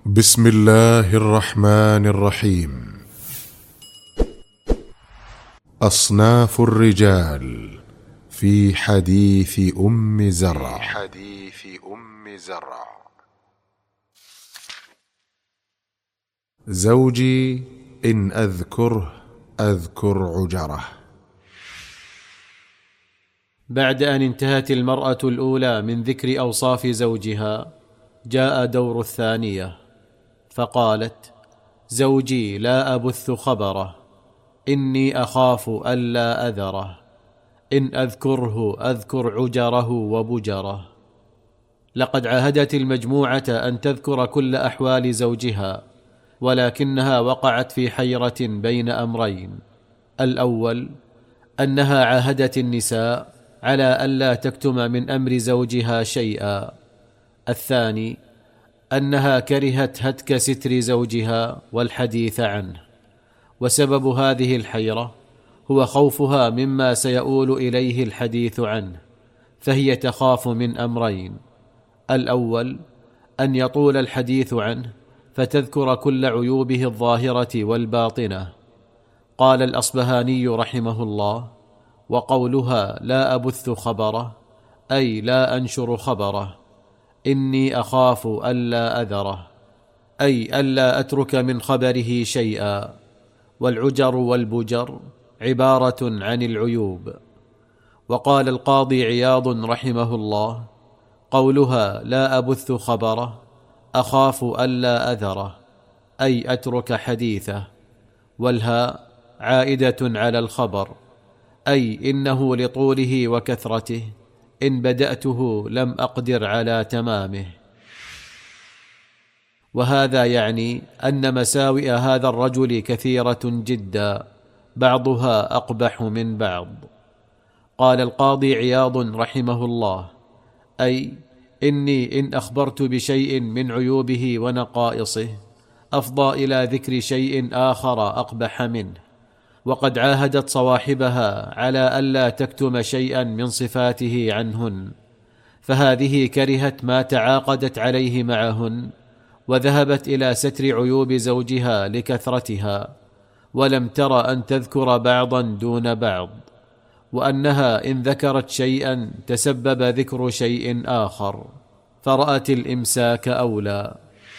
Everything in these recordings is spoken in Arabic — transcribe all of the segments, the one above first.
بسم الله الرحمن الرحيم. أصناف الرجال في حديث أم زرع. زوجي إن أذكره أذكر عجره. بعد أن انتهت المرأة الأولى من ذكر أوصاف زوجها، جاء دور الثانية، فقالت: زوجي لا أبث خبره، إني أخاف ألا أذره، إن أذكره أذكر عجره وبجره. لقد عاهدت المجموعة أن تذكر كل أحوال زوجها، ولكنها وقعت في حيرة بين أمرين: الأول أنها عاهدت النساء على ألا تكتم من أمر زوجها شيئا، الثاني أنها كرهت هتك ستر زوجها والحديث عنه. وسبب هذه الحيرة هو خوفها مما سيؤول إليه الحديث عنه، فهي تخاف من أمرين: الأول أن يطول الحديث عنه فتذكر كل عيوبه الظاهرة والباطنة. قال الأصبهاني رحمه الله: وقولها لا أبث خبره أي لا أنشر خبره، إني أخاف ألا أذره أي ألا أترك من خبره شيئا. والعجر والبجر عبارة عن العيوب. وقال القاضي عياض رحمه الله: قولها لا أبث خبره أخاف ألا أذره أي أترك حديثه، والهاء عائدة على الخبر، أي إنه لطوله وكثرته إن بدأته لم أقدر على تمامه. وهذا يعني أن مساوئ هذا الرجل كثيرة جدا، بعضها أقبح من بعض. قال القاضي عياض رحمه الله: أي إني إن أخبرت بشيء من عيوبه ونقائصه أفضى إلى ذكر شيء آخر أقبح منه. وقد عاهدت صواحبها على ألا تكتم شيئا من صفاته عنهن، فهذه كرهت ما تعاقدت عليه معهن، وذهبت إلى ستر عيوب زوجها لكثرتها، ولم تر أن تذكر بعضا دون بعض، وأنها إن ذكرت شيئا تسبب ذكر شيء آخر، فرأت الإمساك أولى.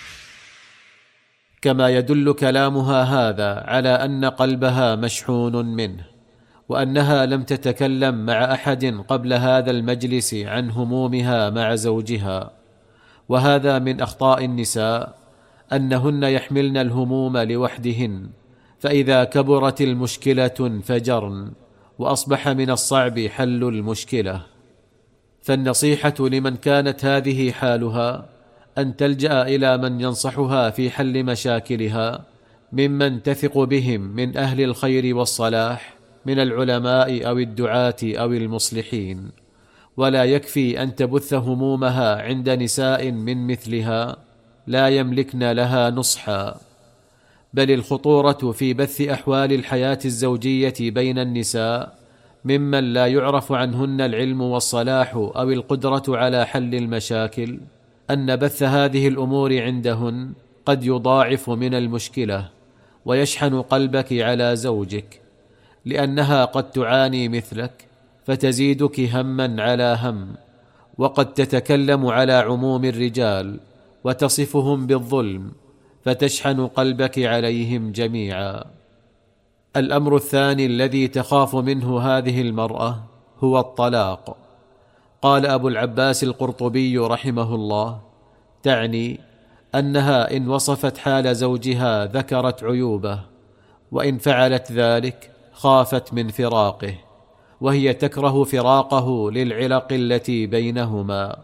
كما يدل كلامها هذا على أن قلبها مشحون منه، وأنها لم تتكلم مع أحد قبل هذا المجلس عن همومها مع زوجها. وهذا من أخطاء النساء، أنهن يحملن الهموم لوحدهن، فإذا كبرت المشكلة انفجرن، وأصبح من الصعب حل المشكلة. فالنصيحة لمن كانت هذه حالها أن تلجأ إلى من ينصحها في حل مشاكلها، ممن تثق بهم من أهل الخير والصلاح من العلماء أو الدعاة أو المصلحين. ولا يكفي أن تبث همومها عند نساء من مثلها لا يملكن لها نصحا، بل الخطورة في بث أحوال الحياة الزوجية بين النساء ممن لا يعرف عنهن العلم والصلاح أو القدرة على حل المشاكل، أن بث هذه الأمور عندهن قد يضاعف من المشكلة ويشحن قلبك على زوجك، لأنها قد تعاني مثلك فتزيدك همًا على هم، وقد تتكلم على عموم الرجال وتصفهم بالظلم فتشحن قلبك عليهم جميعا. الأمر الثاني الذي تخاف منه هذه المرأة هو الطلاق. قال أبو العباس القرطبي رحمه الله: تعني أنها إن وصفت حال زوجها ذكرت عيوبه، وإن فعلت ذلك خافت من فراقه، وهي تكره فراقه للعلق التي بينهما.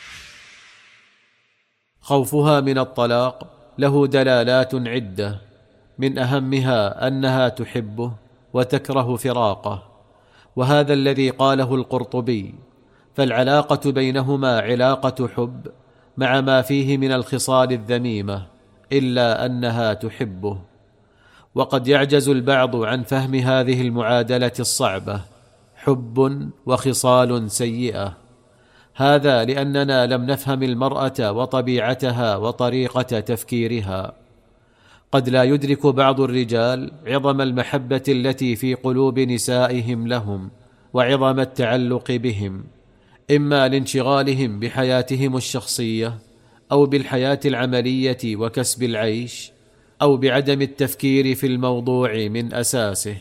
خوفها من الطلاق له دلالات عدة، من أهمها أنها تحبه وتكره فراقه، وهذا الذي قاله القرطبي، فالعلاقة بينهما علاقة حب مع ما فيه من الخصال الذميمة، إلا أنها تحبه. وقد يعجز البعض عن فهم هذه المعادلة الصعبة، حب وخصال سيئة، هذا لأننا لم نفهم المرأة وطبيعتها وطريقة تفكيرها. قد لا يدرك بعض الرجال عظم المحبة التي في قلوب نسائهم لهم وعظم التعلق بهم، إما لانشغالهم بحياتهم الشخصية أو بالحياة العملية وكسب العيش، أو بعدم التفكير في الموضوع من أساسه.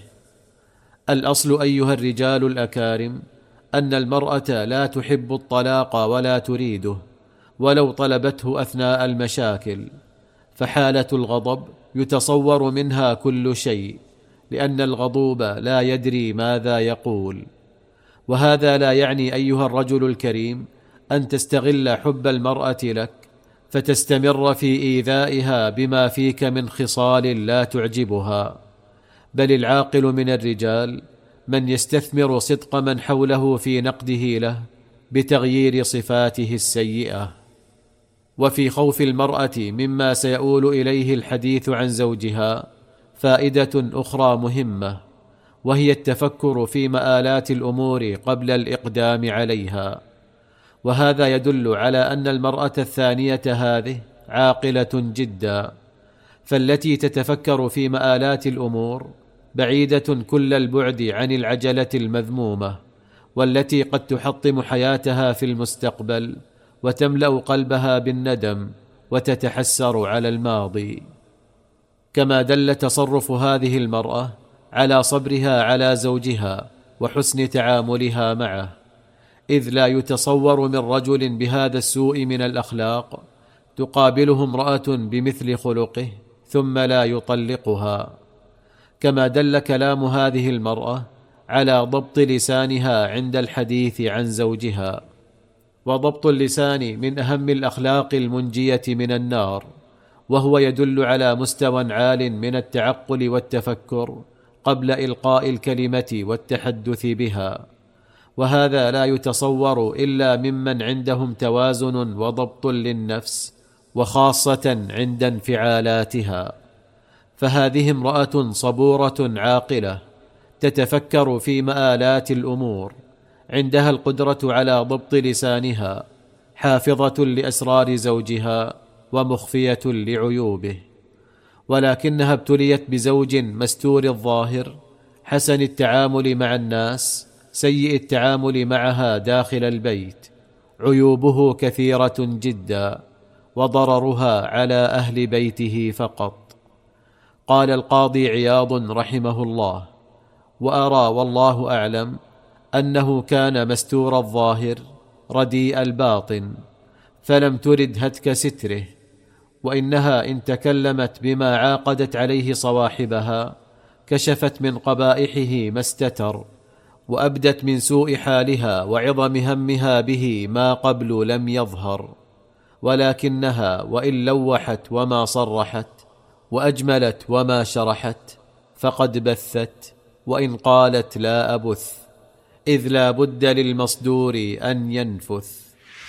الأصل أيها الرجال الأكارم أن المرأة لا تحب الطلاق ولا تريده ولو طلبته أثناء المشاكل، فحالة الغضب يتصور منها كل شيء، لأن الغضوب لا يدري ماذا يقول. وهذا لا يعني أيها الرجل الكريم أن تستغل حب المرأة لك فتستمر في إيذائها بما فيك من خصال لا تعجبها، بل العاقل من الرجال من يستثمر صدق من حوله في نقده له بتغيير صفاته السيئة. وفي خوف المرأة مما سيؤول إليه الحديث عن زوجها فائدة أخرى مهمة، وهي التفكر في مآلات الأمور قبل الإقدام عليها. وهذا يدل على أن المرأة الثانية هذه عاقلة جدا، فالتي تتفكر في مآلات الأمور بعيدة كل البعد عن العجلة المذمومة، والتي قد تحطم حياتها في المستقبل وتملأ قلبها بالندم وتتحسر على الماضي. كما دل تصرف هذه المرأة على صبرها على زوجها وحسن تعاملها معه، إذ لا يتصور من رجل بهذا السوء من الأخلاق تقابله امرأة بمثل خلقه ثم لا يطلقها. كما دل كلام هذه المرأة على ضبط لسانها عند الحديث عن زوجها، وضبط اللسان من أهم الأخلاق المنجية من النار، وهو يدل على مستوى عال من التعقل والتفكر قبل إلقاء الكلمة والتحدث بها، وهذا لا يتصور إلا ممن عندهم توازن وضبط للنفس، وخاصة عند انفعالاتها. فهذه امرأة صبورة عاقلة تتفكر في مآلات الأمور، عندها القدرة على ضبط لسانها، حافظة لأسرار زوجها ومخفية لعيوبه، ولكنها ابتليت بزوج مستور الظاهر، حسن التعامل مع الناس، سيء التعامل معها داخل البيت، عيوبه كثيرة جدا وضررها على أهل بيته فقط. قال القاضي عياض رحمه الله: وأرى والله أعلم أنه كان مستور الظاهر رديء الباطن، فلم ترد هتك ستره، وإنها إن تكلمت بما عاقدت عليه صواحبها كشفت من قبائحه ما استتر، وأبدت من سوء حالها وعظم همها به ما قبل لم يظهر، ولكنها وإن لوحت وما صرحت، وأجملت وما شرحت، فقد بثت، وإن قالت لا أبث، إذ لا بد للمصدور أن ينفث.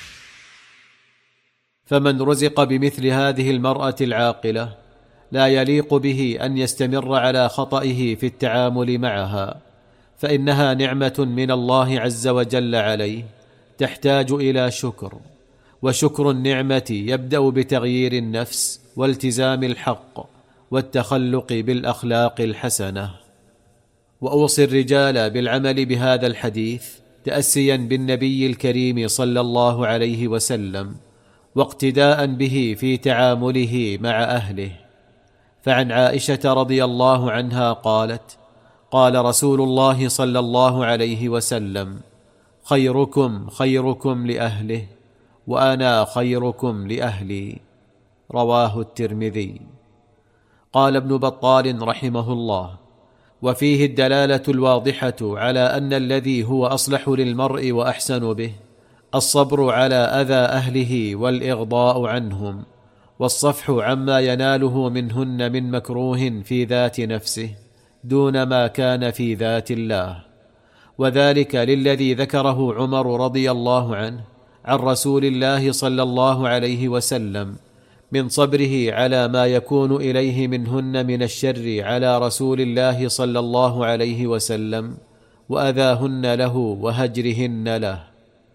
فمن رزق بمثل هذه المرأة العاقلة لا يليق به أن يستمر على خطئه في التعامل معها، فإنها نعمة من الله عز وجل عليه تحتاج إلى شكر، وشكر النعمة يبدأ بتغيير النفس والتزام الحق والتخلق بالأخلاق الحسنة. وأوصي الرجال بالعمل بهذا الحديث تأسيا بالنبي الكريم صلى الله عليه وسلم، واقتداء به في تعامله مع أهله. فعن عائشة رضي الله عنها قالت: قال رسول الله صلى الله عليه وسلم: خيركم خيركم لأهله، وأنا خيركم لأهلي. رواه الترمذي. قال ابن بطال رحمه الله: وفيه الدلالة الواضحة على أن الذي هو أصلح للمرء وأحسن به الصبر على أذى أهله والإغضاء عنهم، والصفح عما يناله منهن من مكروه في ذات نفسه دون ما كان في ذات الله، وذلك للذي ذكره عمر رضي الله عنه عن رسول الله صلى الله عليه وسلم من صبره على ما يكون إليه منهن من الشر على رسول الله صلى الله عليه وسلم، وأذاهن له وهجرهن له.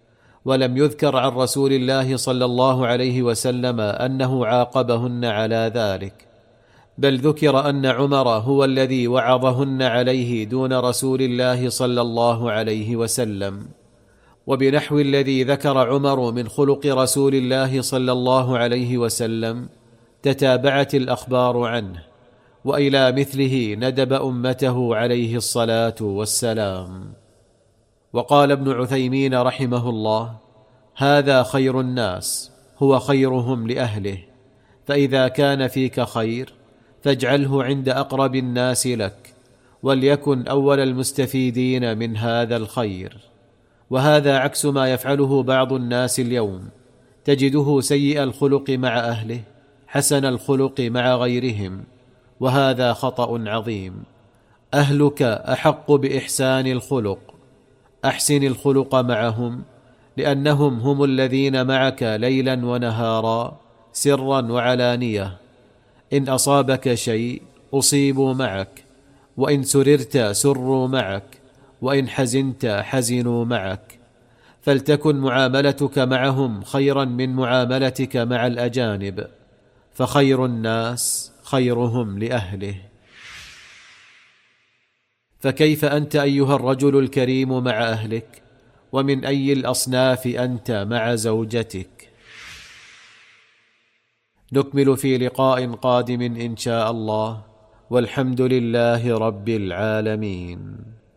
ولم يذكر عن رسول الله صلى الله عليه وسلم أنه عاقبهن على ذلك، بل ذكر أن عمر هو الذي وعظهن عليه دون رسول الله صلى الله عليه وسلم. وبنحو الذي ذكر عمر من خلق رسول الله صلى الله عليه وسلم تتابعت الأخبار عنه، وإلى مثله ندب أمته عليه الصلاة والسلام. وقال ابن عثيمين رحمه الله: هذا خير الناس، هو خيرهم لأهله، فإذا كان فيك خير فاجعله عند أقرب الناس لك، وليكن أول المستفيدين من هذا الخير. وهذا عكس ما يفعله بعض الناس اليوم، تجده سيء الخلق مع أهله، حسن الخلق مع غيرهم، وهذا خطأ عظيم. أهلك أحق بإحسان الخلق، أحسن الخلق معهم، لأنهم هم الذين معك ليلا ونهارا، سرا وعلانية. إن أصابك شيء أصيبوا معك، وإن سررت سروا معك، وإن حزنت حزنوا معك. فلتكن معاملتك معهم خيرا من معاملتك مع الأجانب، فخير الناس خيرهم لأهله. فكيف أنت أيها الرجل الكريم مع أهلك؟ ومن أي الأصناف أنت مع زوجتك؟ نكمل في لقاء قادم إن شاء الله، والحمد لله رب العالمين.